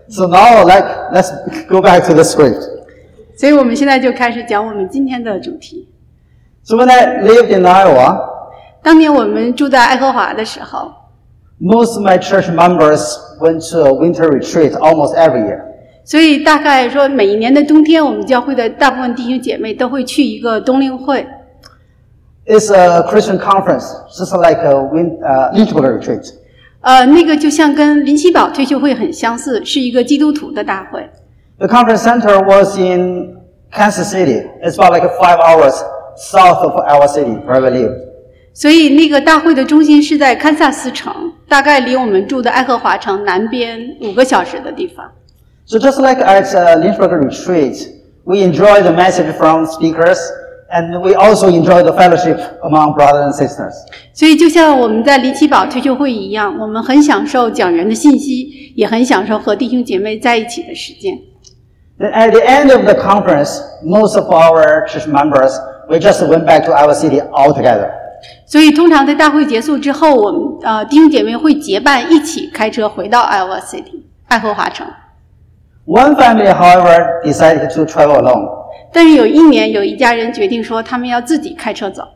So now let's go back to the script. 所以我们现在就开始讲我们今天的主题。 So when I lived in Iowa, 当年我们住在爱荷华的时候， most of my church members went to a winter retreat almost every year. 所以大概说每一年的冬天，我们教会的大部分弟兄姐妹都会去一个冬令会。 It's a Christian conference, just like a integrated retreat. 那个就像跟林奇堡退休会很相似，是一个基督徒的大会。 The conference center was in Kansas City. It's about like 5 hours south of our city where we live. 所以那个大会的中心是在堪萨斯城，大概离我们住的爱荷华城南边5个小时的地方。 So just like at Lynchburg retreat, we enjoy the message from speakers, and we also enjoy the fellowship among brothers and sisters. 所以就像我们在林奇堡退休会一样，我们很享受讲员的信息，也很享受和弟兄姐妹在一起的时间。 Then at the end of the conference, most of our church members, we just went back to our city all together. 所以通常在大会结束之后，我们弟兄姐妹会结伴一起开车回到 Iowa City 爱荷华城。 One family, however, decided to travel alone. 但是有一年，有一家人决定说他们要自己开车走。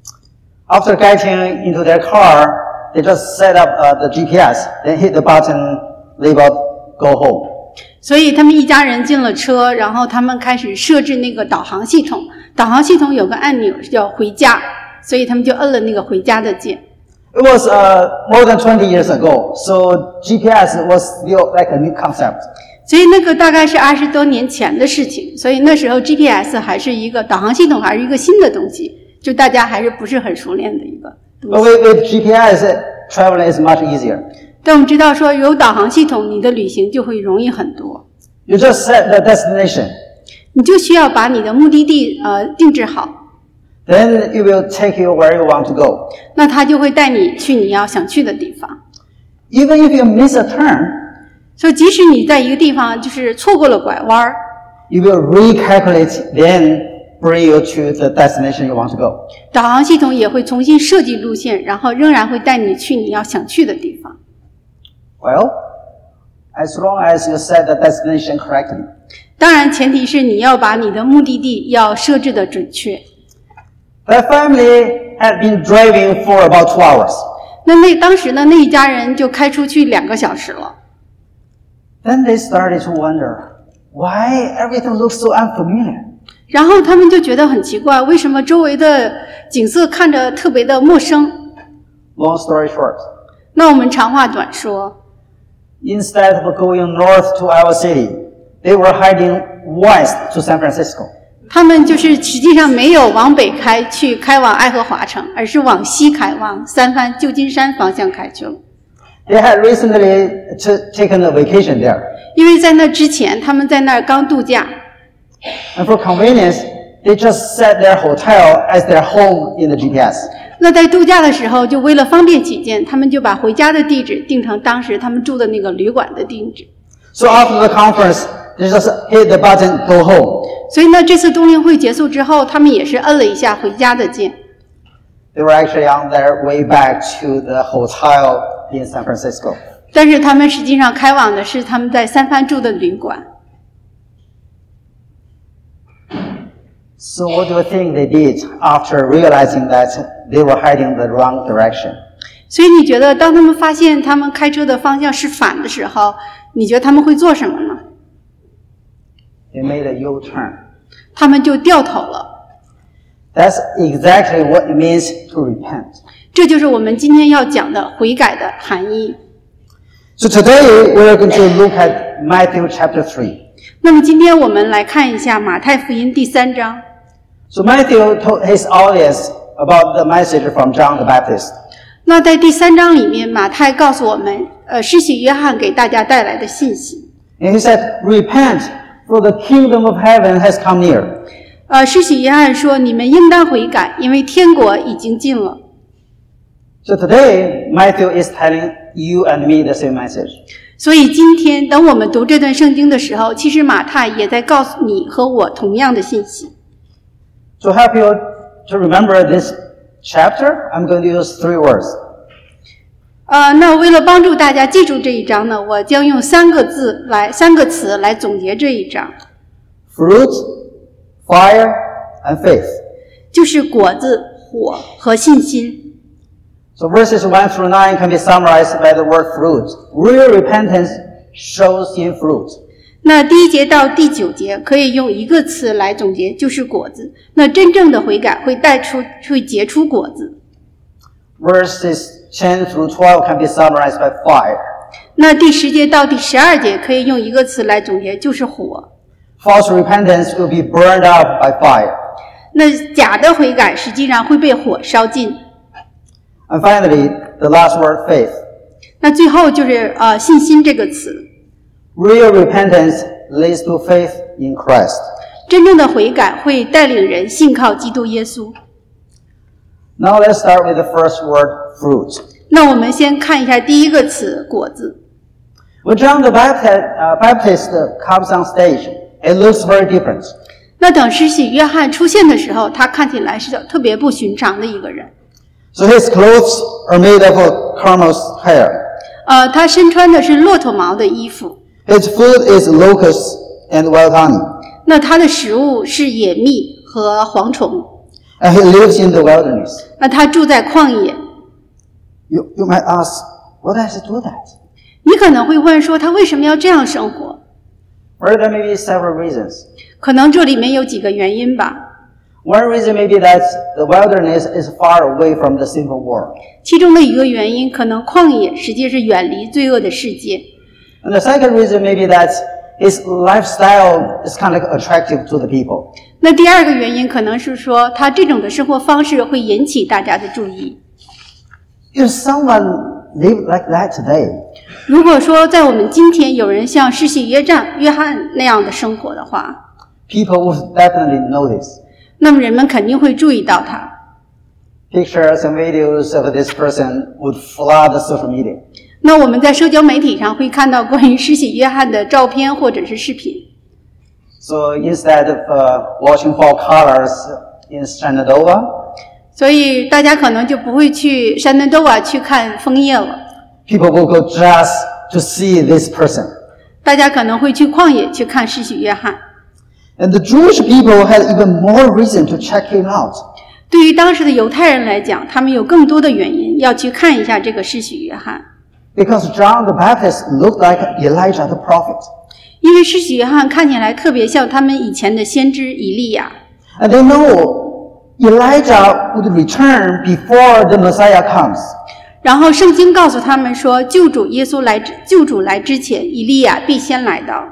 After getting into their car, they just set up the GPS, then hit the button labeled "Go Home." 所以他们一家人进了车，然后他们开始设置那个导航系统。导航系统有个按钮叫回家，所以他们就摁了那个回家的键。 It was more than 20 years ago, so GPS was still like a new concept. 所以那个大概是20多年前的事情，所以那时候 GPS 还是一个导航系统，还是一个新的东西，就大家还是不是很熟练的一个东 But 西。 with GPS, traveling is much easier. 但我们知道说有导航系统，你的旅行就会容易很多。 You just set the destination, 你就需要把你的目的地定制好， then it will take you where you want to go. 那它就会带你去你要想去的地方。 Even if you miss a turn, 所以即使你在一个地方就是错过了拐弯， it will recalculate, then bring you to the destination you want to go. 导航系统也会重新设计路线，然后仍然会带你去你要想去的地方。 Well, as long as you set the destination correctly. 当然前提是你要把你的目的地要设置的准确。 That family had been driving for about 2 hours. 那当时呢，那一家人就开出去2个小时了。 Then they started to wonder, why everything looks so unfamiliar? 然后他们就觉得很奇怪，为什么周围的景色看着特别的陌生？ Long story short, 那我们长话短说， instead of going north to our city, they were heading west to San Francisco. 他们就是实际上没有往北开往爱荷华城，而是往西开，往旧金山方向开去了。 They had recently taken a vacation there. 因为在那之前，他们在那儿刚度假， And for convenience, they just set their hotel as their home in the GPS. 那在度假的时候，就为了方便起见，他们就把回家的地址定成当时他们住的那个旅馆的地址。 So after the conference, they just hit the button, go home. 所以呢，这次冬令会结束之后，他们也是摁了一下回家的键。 They were actually on their way back to the hotel in San Francisco. 但是他们实际上开往的是他们在三藩住的旅馆。 So what do you think they did after realizing that they were heading the wrong direction? 所以你觉得当他们发现他们开车的方向是反的时候，你觉得他们会做什么呢？ They made a U-turn. 他们就掉头了。 That's exactly what it means to repent. 这就是我们今天要讲的悔改的含义。 So today we're going to look at Matthew chapter 3. 那么今天我们来看一下马太福音第3章。 So Matthew told his audience about the message from John the Baptist. 那在第3章里面，马太告诉我们，施洗约翰给大家带来的信息。 And he said, repent, for the kingdom of heaven has come near. 施洗约翰说，你们应当悔改，因为天国已经近了。 So today, Matthew is telling you and me the same message. 所以今天等我们读这段圣经的时候，其实马太也在告诉你和我同样的信息。 To help you to remember this chapter, I'm going to use 3 words. 那为了帮助大家记住这一章呢，我将用三个词来总结这一章。 Fruit, fire, and faith. 就是果子、火和信心。 So verses 1 through 9 can be summarized by the word fruit. Real repentance shows in fruit. 那第1节到第9节可以用一个词来总结，就是果子。那真正的悔改会结出果子。 Verses 10 through 12 can be summarized by fire. 那第10节到第12节可以用一个词来总结，就是火。 False repentance will be burned up by fire. 那假的悔改实际上会被火烧尽。 And finally, the last word, faith. 那最后就是信心这个词。 Real repentance leads to faith in Christ. 真正的悔改会带领人信靠基督耶稣。 Now let's start with the first word, fruit. 那我们先看一下第一个词，果子。 When John the Baptist comes on stage, it looks very different. 那等施洗约翰出现的时候，他看起来是特别不寻常的一个人。 So his clothes are made of camel's hair. 他身穿的是骆驼毛的衣服。 His food is locusts and wild honey. 那他的食物是野蜜和蝗虫。 And he lives in the wilderness. 那他住在旷野。 You might ask, why does he do that? 你可能会问说，他为什么要这样生活？ Well, there may be several reasons. 可能这里面有几个原因吧。 One reason may be that the wilderness is far away from the sinful world. 其中的一个原因，可能旷野实际是远离罪恶的世界。 And the second reason may be that his lifestyle is kind of attractive to the people. 那第二个原因可能是说，他这种的生活方式会引起大家的注意。 If someone lived like that today, 如果说在我们今天有人像施洗约翰那样的生活的话， people would definitely notice. 那么人们肯定会注意到他。 Pictures and videos of this person would flood the social media. 那我们在社交媒体上会看到关于施洗约翰的照片或者是视频。 So instead of watching fall colors in Shenandoah, 所以大家可能就不会去山南多瓦去看枫叶了。 people will go just to see this person. 大家可能会去旷野去看施洗约翰。 And the Jewish people had even more reason to check him out. 对于当时的犹太人来讲，他们有更多的原因要去看一下这个施洗约翰。 Because John the Baptist looked like Elijah the prophet. 因为施洗约翰看起来特别像他们以前的先知以利亚。 And they know Elijah would return before the Messiah comes. 然后圣经告诉他们说，救主来之前，以利亚必先来到。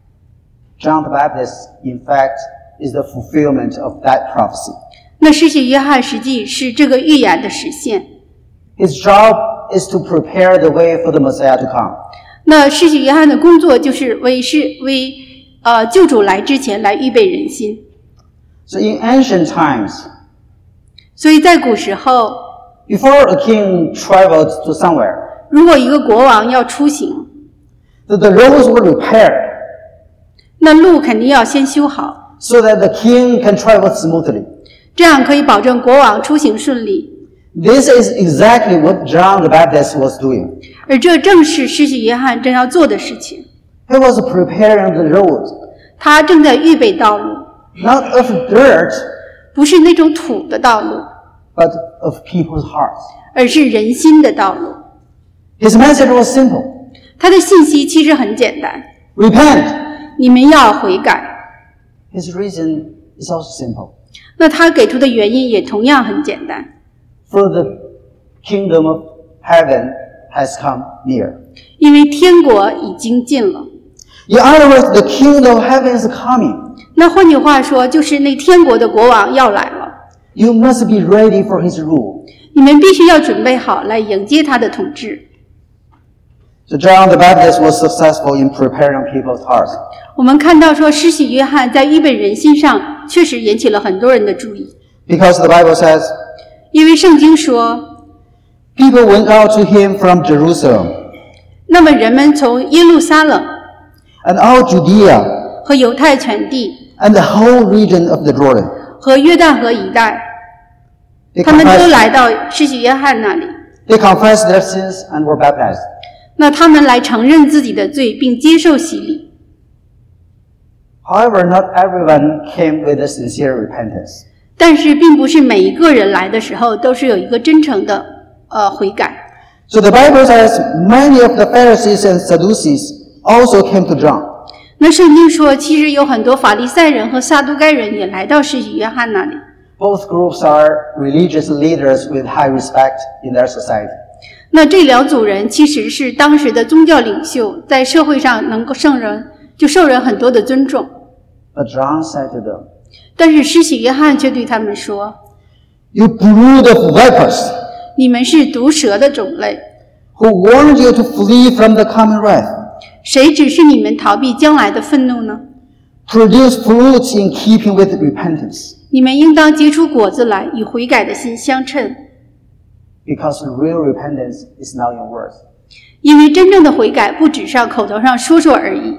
John the Baptist, in fact, is the fulfillment of that prophecy. 那施洗约翰实际是这个预言的实现。 His job is to prepare the way for the Messiah to come. 那施洗约翰的工作就是为救主来之前来预备人心。 So in ancient times, 所以在古时候， before a king traveled to somewhere, 如果一个国王要出行， the roads were repaired 那路肯定要先修好， so that the king can travel smoothly. 这样可以保证国王出行顺利。 This is exactly what John the Baptist was doing. 而这正是施洗约翰正要做的事情。 He was preparing the road, 他正在预备道路， not of dirt, 不是那种土的道路， but of people's hearts. 而是人心的道路。 His message was simple. 他的信息其实很简单， Repent. 你们要悔改。 His reason is also simple. 那他给出的原因也同样很简单， For the kingdom of heaven has come near. 因为天国已经近了。 In other words, the kingdom of heaven is coming. 那换句话说，就是那天国的国王要来了， You must be ready for his rule. 你们必须要准备好来迎接他的统治。 So John the Baptist was successful in preparing people's hearts. 我们看到说，施洗约翰在预备人心上确实引起了很多人的注意， Because the Bible says, 因为圣经说， people went out to him from Jerusalem 那么人们从耶路撒冷 and all Judea 和犹太全地 and the whole region of the Jordan. 和约旦河一带， They 他们都 confessed, 来到施洗约翰那里， They confessed their sins and were baptized. 那他们来承认自己的罪，并接受洗礼。 However, not everyone came with a sincere repentance. 但是并不是每一个人来的时候都是有一个真诚的悔改。 So the Bible says many of the Pharisees and Sadducees also came to John. 那圣经说，其实有很多法利赛人和撒都该人也来到施洗约翰那里。 Both groups are religious leaders with high respect in their society. 那这两组人其实是当时的宗教领袖，在社会上能够受人很多的尊重。 But John said to them, 但是施洗约翰却对他们说， You brood of vipers, 你们是毒蛇的种类， who warned you to flee from the coming wrath. 谁指示你们逃避将来的愤怒呢？ Produce fruits in keeping with repentance. 你们应当结出果子来，与悔改的心相称。 Because real repentance is not in words. 因为真正的悔改不只是口头上说说而已。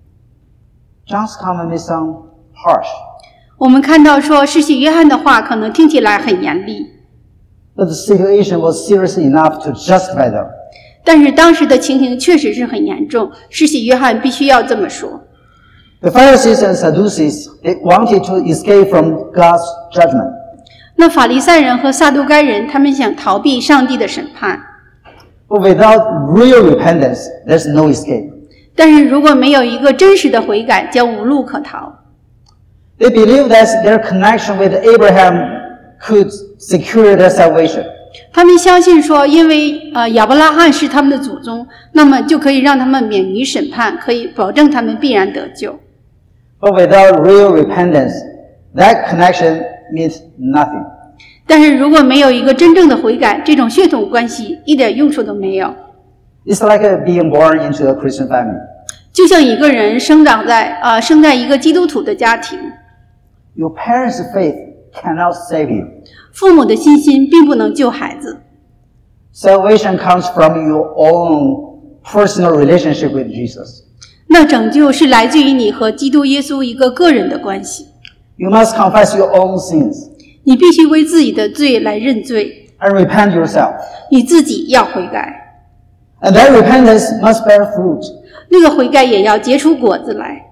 John's comment may sound harsh, 我们看到说施洗约翰的话可能听起来很严厉， but the situation was serious enough to justify them. 但是当时的情形确实是很严重，施洗约翰必须要这么说。 The Pharisees and Sadducees, they wanted to escape from God's judgment. 那法利赛人和撒都该人，他们想逃避上帝的审判， But without real repentance, there's no escape. 但是如果没有一个真实的悔改，将无路可逃。 They believed that their connection with Abraham could secure their salvation. 他们相信说，因为亚伯拉罕是他们的祖宗，那么就可以让他们免于审判，可以保证他们必然得救。 But without real repentance, that connection means nothing. 但是如果没有一个真正的悔改，这种血统关系一点用处都没有。 It's like being born into a Christian family. 就像一个人生在一个基督徒的家庭， Your parents' faith cannot save you. 父母的信心并不能救孩子。 Salvation comes from your own personal relationship with Jesus. 那拯救是来自于你和基督耶稣一个个人的关系。 You must confess your own sins 你必须为自己的罪来认罪， and repent yourself. 你自己要悔改， And that repentance must bear fruit. 那个悔改也要结出果子来。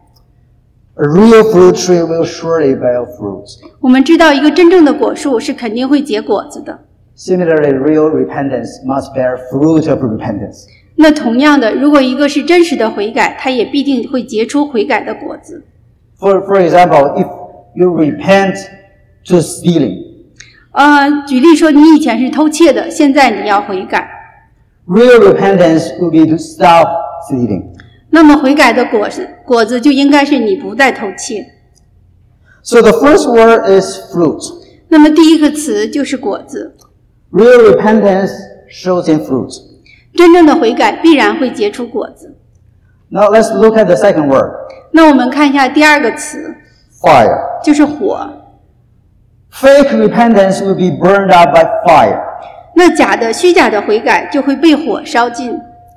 A real fruit tree will surely bear fruit. 我们知道一个真正的果树是肯定会结果子的。 Similarly, real repentance must bear fruit of repentance. 那同样的，如果一个是真实的悔改，它也必定会结出悔改的果子。 For example, if you repent to stealing, 举例说，你以前是偷窃的，现在你要悔改， real repentance will be to stop stealing. 那么悔改的果子就应该是你不再偷窃。 So the first word is fruit. 那么第一个词就是果子， Real repentance shows in fruit. 真正的悔改必然会结出果子。 Now let's look at the second word, 那我们看一下第二个词， fire. 就是火。 Fake repentance will be burned out by fire. 那虚假的悔改就会被火烧尽。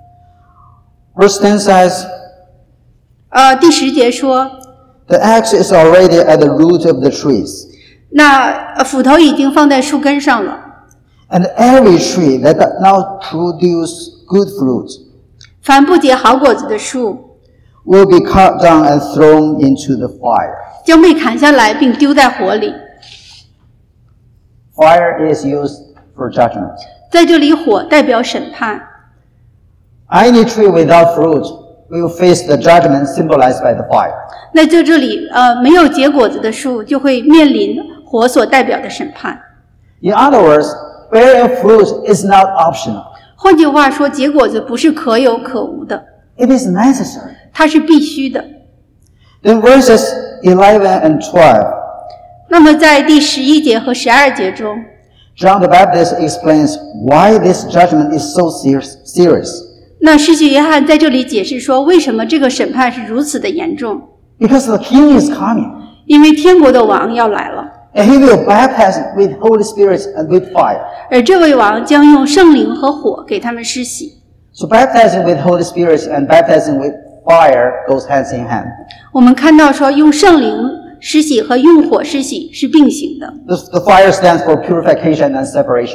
Verse 10 says, 第10节说， the axe is already at the root of the trees, 那斧头已经放在树根上了， and every tree that does not produce good fruit 凡不结好果子的树 will be cut down and thrown into the fire. 将被砍下来并丢在火里。 Fire is used for judgment. 在这里，火代表审判。 Any tree without fruit will face the judgment symbolized by the fire. 那在这里，没有结果子的树就会面临火所代表的审判。 In other words, bearing fruit is not optional. 换句话说，结果子不是可有可无的， It is necessary. 它是必须的。 In verses 11 and 12, 那么在第11节和12节中， John the Baptist explains why this judgment is so serious. 那施洗约翰在这里解释说，为什么这个审判是如此的严重？ Because the king is coming, 因为天国的王要来了， and he will baptize with Holy Spirit and with fire. 而这位王将用圣灵和火给他们施洗。 So baptizing with Holy Spirit and baptizing with fire goes hands in hand. 我们看到说，用圣灵施洗和用火施洗是并行的。 The fire stands for purification and separation.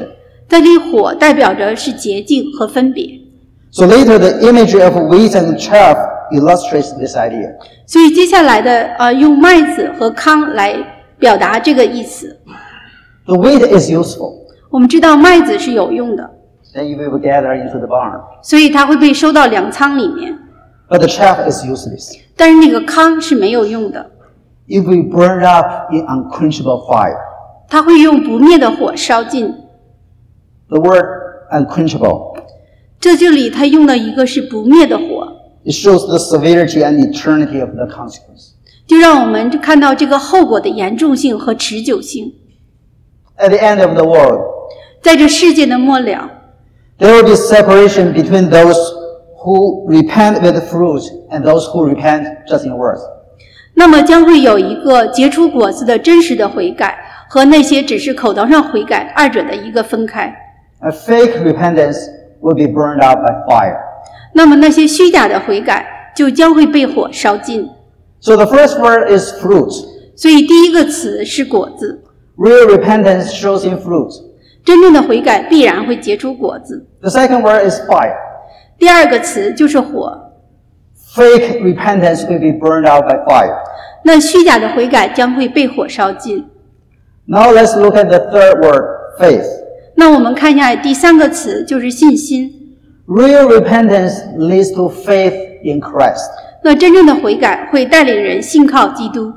在这里火代表着是洁净和分别。 So later the imagery of wheat and chaff illustrates this idea. 所以接下来的用麦子和糠来表达这个意思。 The wheat is useful. 我们知道麦子是有用的， Then you will gather into the barn. 所以它会被收到粮仓里面。 But the chaff is useless. 但是那个糠是没有用的， It will be burned up in unquenchable fire. 它会用不灭的火烧尽。 The word unquenchable, 这里它用的一个是不灭的火， it shows the severity and eternity of the consequence. 就让我们看到这个后果的严重性和持久性。 At the end of the world, 在这世界的末了， there will be separation between those who repent with fruit and those who repent just in words. 那么将会有一个结出果子的真实的悔改，和那些只是口头上悔改二者的一个分开。 A fake repentance will be burned out by fire. 那么那些虚假的悔改就将会被火烧尽。 So the first word is fruit. 所以第一个词是果子， Real repentance shows in fruit. 真正的悔改必然会结出果子。 The second word is fire. 第二个词就是火， Fake repentance will be burned out by fire. 那虚假的悔改将会被火烧尽。 Now let's look at the third word, faith. 那我们看一下第三个词就是信心。 Real repentance leads to faith in Christ. 那真正的悔改会带领人信靠基督。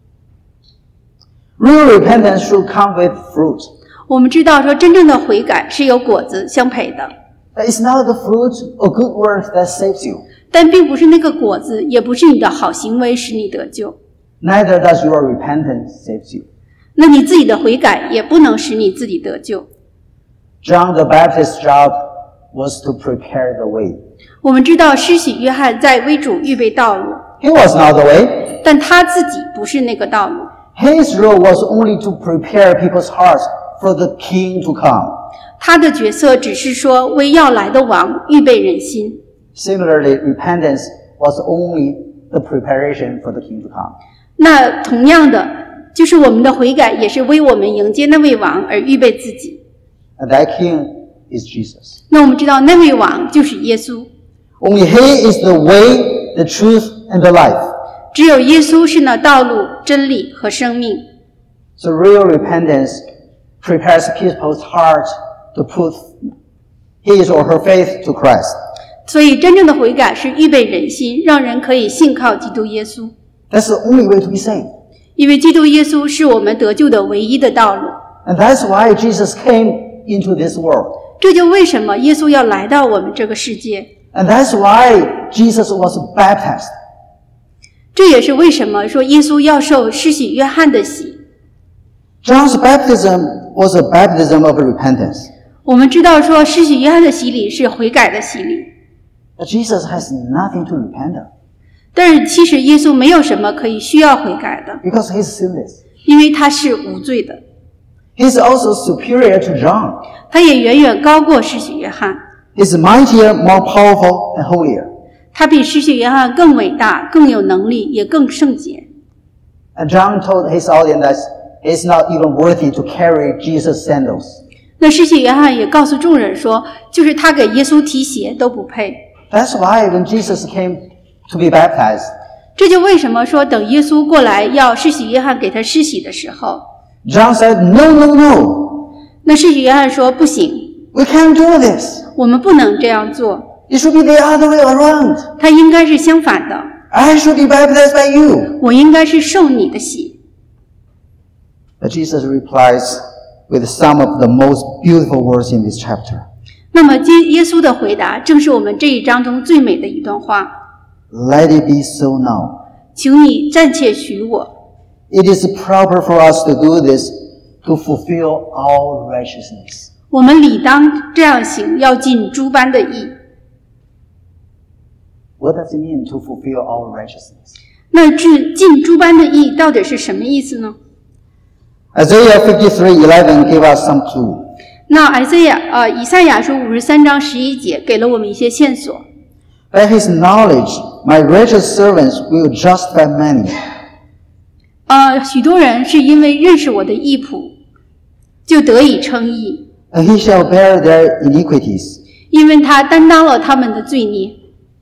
Real repentance should come with fruit. 我们知道说真正的悔改是有果子相配的， It's not the fruit or good works that saves you. 但并不是那个果子，也不是你的好行为使你得救。 Neither does your repentance save you. 那你自己的悔改也不能使你自己得救。 John the Baptist's job was to prepare the way. 我们知道施洗约翰在为主预备道路， He was not the way. 但他自己不是那个道路。 His role was only to prepare people's hearts for the king to come. 他的角色只是说为要来的王预备人心。 Similarly, repentance was only the preparation for the king to come. 那同样的，就是我们的悔改也是为我们迎接那位王而预备自己。 And that king is Jesus. 那我们知道那位王就是耶稣， Only he is the way, the truth, and the life. 只有耶稣是那道路、真理和生命。 So real repentance prepares people's hearts to put his or her faith to Christ. 所以真正的悔改是预备人心，让人可以信靠基督耶稣。 That's the only way to be saved. 因为基督耶稣是我们得救的唯一的道路。 And that's why Jesus came into this world. 这就为什么耶稣要来到我们这个世界。 And that's why Jesus was baptized. 这也是为什么说耶稣要受施洗约翰的洗。 John's baptism was a baptism of repentance. 我们知道说施洗约翰的洗礼是悔改的洗礼， But Jesus has nothing to repent of 但是其实耶稣没有什么可以需要悔改的， because he's sinless. 因为他是无罪的。 He's also superior to John. 他也远远高过施洗约翰， He's mightier, more powerful, and holier. 他比施洗约翰更伟大、更有能力，也更圣洁。 And John told his audience that he's not even worthy to carry Jesus' sandals. 那施洗约翰也告诉众人说，就是他给耶稣提鞋都不配。 That's why when Jesus came to be baptized, 这就为什么说等耶稣过来要施洗约翰给他施洗的时候， John said, No, no, no. 那施洗约翰说不行， We can't do this. 我们不能这样做， It should be the other way around. 他应该是相反的， I should be baptized by you. 我应该是受你的洗。 But Jesus replies with some of the most beautiful words in this chapter. 那么耶稣的回答正是我们这一章中最美的一段话， Let it be so now. 请你暂且许我。 It is proper for us to do this to fulfill all righteousness. 我们理当这样行，要尽诸般的义。 What does it mean to fulfill all righteousness? 那尽诸般的义到底是什么意思呢？ Isaiah 53:11 gave us some clue. 那以赛亚书53章11节给了我们一些线索。 By his knowledge, my righteous servants will justify many. 许多人是因为认识我的义仆，就得以称义。 and he shall bear their iniquities. 因为他担当了他们的罪孽。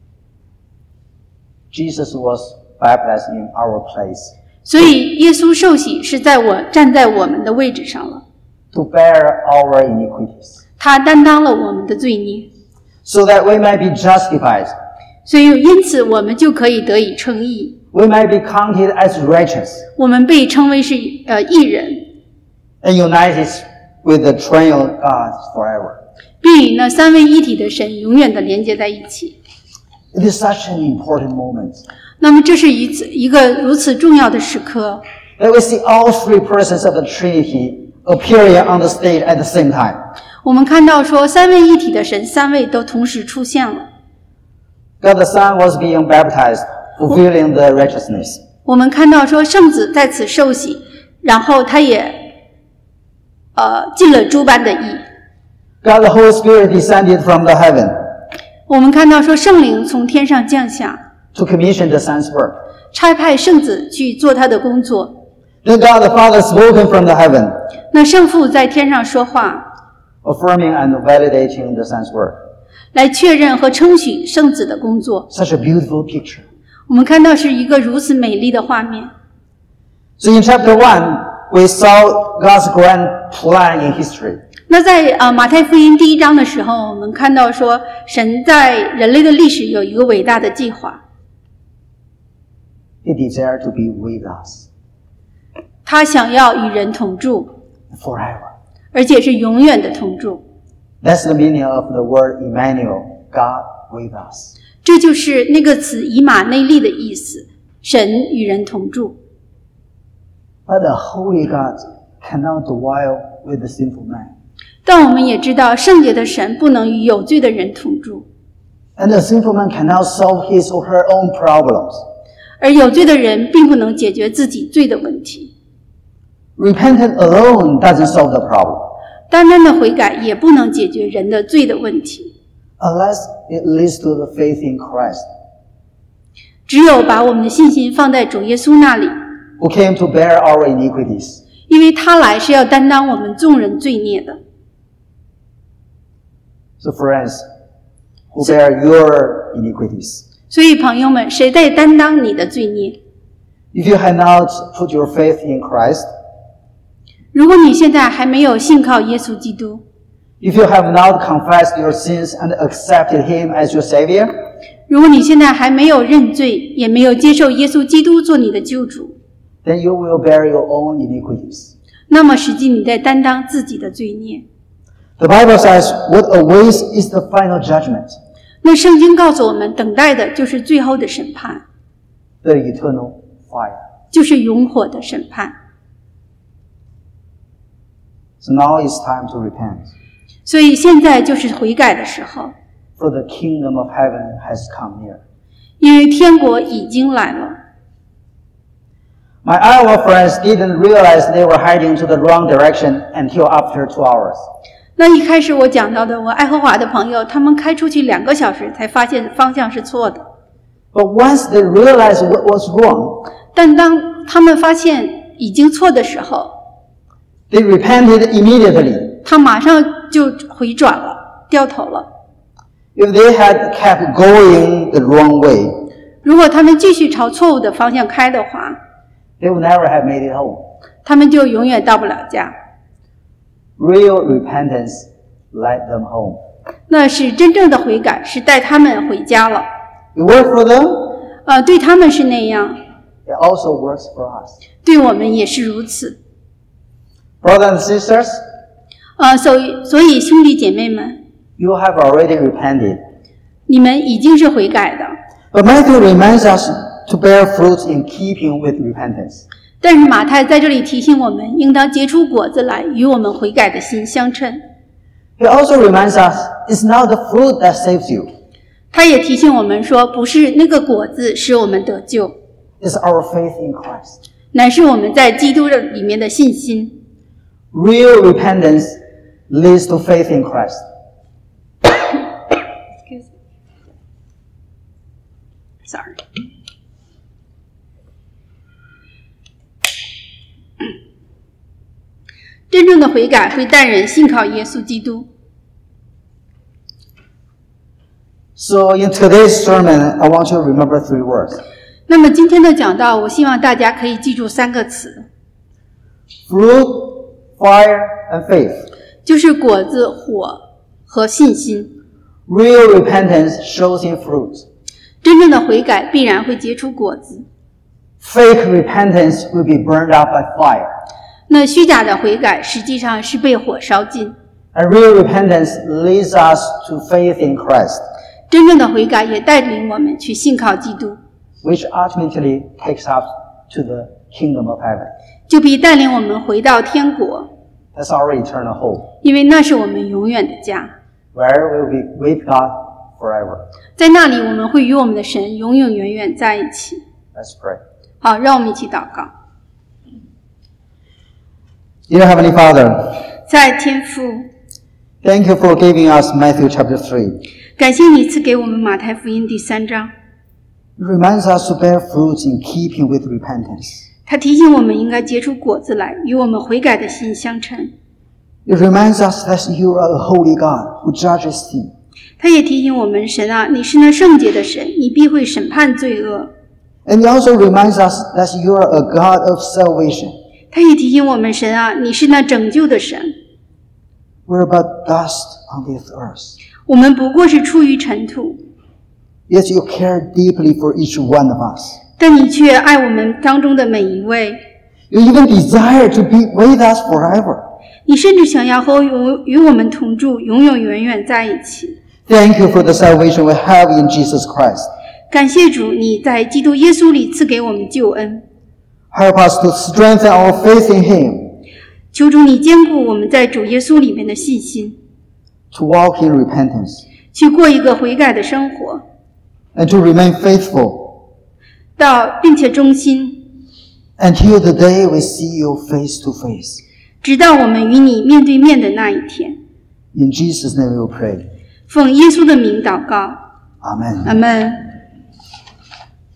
Jesus was baptized in our place 所以耶稣受洗是站在我们的位置上了， to bear our iniquities, 他担当了我们的罪孽， so that we might be justified, 所以因此我们就可以得以称义， we might be counted as righteous, 我们被称为是义人， and united with the triune God forever. 并与那三位一体的神永远的连接在一起。 It is such an important moment 那么这是一个如此重要的时刻， that we see all three persons of the Trinity appearing on the stage at the same time. 我们看到说三位一体的神三位都同时出现了。 God the Son was being baptized, fulfilling the righteousness. 我们看到说圣子在此受洗，然后他也尽了诸般的义。 God the Holy Spirit descended from the heaven 我们看到说圣灵从天上降下， to commission the Son's work. 差派圣子去做他的工作。 Then God the Father spoken from the heaven, 那圣父在天上说话， affirming and validating the Son's work. 来确认和称许圣子的工作。 Such a beautiful picture. 我们看到是一个如此美丽的画面。 So in chapter 1, we saw God's grand plan in history. 那在马太福音第1章的时候，我们看到说神在人类的历史有一个伟大的计划， He desired to be with us 他想要与人同住， forever. 而且是永远的同住。 That's the meaning of the word Emmanuel, God with us. 这就是那个词以马内利的意思，神与人同住。 But the holy God cannot dwell with the sinful man. 但我们也知道圣洁的神不能与有罪的人同住， And the sinful man cannot solve his or her own problems. 而有罪的人并不能解决自己罪的问题。 Repentance alone doesn't solve the problem 单单的悔改也不能解决人的罪的问题， unless it leads to the faith in Christ, 只有把我们的信心放在主耶稣那里， who came to bear our iniquities. 因为他来是要担当我们众人罪孽的。 So friends, who bear your iniquities? 所以朋友们，谁在担当你的罪孽？ If you have not put your faith in Christ, 如果你现在还没有信靠耶稣基督， if you have not confessed your sins and accepted Him as your Savior, 如果你现在还没有认罪，也没有接受耶稣基督做你的救主， then you will bear your own iniquities. 那么实际你在担当自己的罪孽。 The Bible says what awaits is the final judgment, 那圣经告诉我们，等待的就是最后的审判， the eternal fire. 就是永火的审判。 So now it's time to repent, 所以现在就是悔改的时候， for the kingdom of heaven has come near. 因为天国已经来了。 My Iowa friends didn't realize they were heading to the wrong direction until after 2 hours. 那一开始我讲到的，我爱荷华的朋友，他们开出去2个小时才发现方向是错的。 But once they realized what was wrong, 但当他们发现已经错的时候， they repented immediately. 他马上就回转了，掉头了。 If they had kept going the wrong way, 如果他们继续朝错误的方向开的话， they would never have made it home. 他们就永远到不了家。 Real repentance led them home. 那是真正的悔改，是带他们回家了。 It worked for them, 对他们是那样， it also works for us. 对我们也是如此。 Brothers and sisters, 所以兄弟姐妹们， you have already repented. 你们已经是悔改的。 But Matthew reminds us to bear fruit in keeping with repentance. 但是马太在这里提醒我们，应当结出果子来，与我们悔改的心相称。 He also reminds us it's not the fruit that saves you, 他也提醒我们说，不是那个果子使我们得救， it's our faith in Christ. 乃是我们在基督里面的信心。 Real repentance leads to faith in Christ. Sorry. 真正的悔改会带人信靠耶稣基督。 So in today's sermon, I want you to remember 3 words. 那么今天的讲道，我希望大家可以记住3个词， Fruit, fire, and faith. 就是果子、火和信心。 Real repentance shows in fruit. 真正的悔改必然会结出果子， Fake repentance will be burned out by fire. 那虚假的悔改实际上是被火烧尽。 And real repentance leads us to faith in Christ, 真正的悔改也带领我们去信靠基督， which ultimately takes us to the kingdom of heaven. 就必带领我们回到天国， That's our eternal home, 因为那是我们永远的家。 where we will be with God forever. 在那里我们会与我们的神永永远远在一起。 Let's pray. 好，让我们一起祷告。 Dear Heavenly Father, 在天父， thank you for giving us Matthew chapter 3. 感谢你赐给我们马太福音第3章， It reminds us to bear fruits in keeping with repentance. 它提醒我们应该结出果子来，与我们悔改的心相称。 It reminds us that you are a holy God who judges sin. 它也提醒我们，神啊，你是那圣洁的神，你必会审判罪恶。 And it also reminds us that you are a God of salvation. 它也提醒我们，神啊，你是那拯救的神。 We're but dust on this earth. 我们不过是出于尘土， Yet you care deeply for each one of us. 但你却爱我们当中的每一位。 You even desire to be with us forever. 你甚至想要和与我们同住，永永远远在一起。 Thank you for the salvation we have in Jesus Christ. 感谢主，你在基督耶稣里赐给我们救恩。 Help us to strengthen our faith in Him, 求主你坚固我们在主耶稣里面的信心， to walk in repentance, 去过一个悔改的生活， and to remain faithful 并且忠心， until the day we see you face to face. 直到我们与你面对面的那一天。 In Jesus' name we will pray. 奉耶稣的名祷告， Amen. 阿们。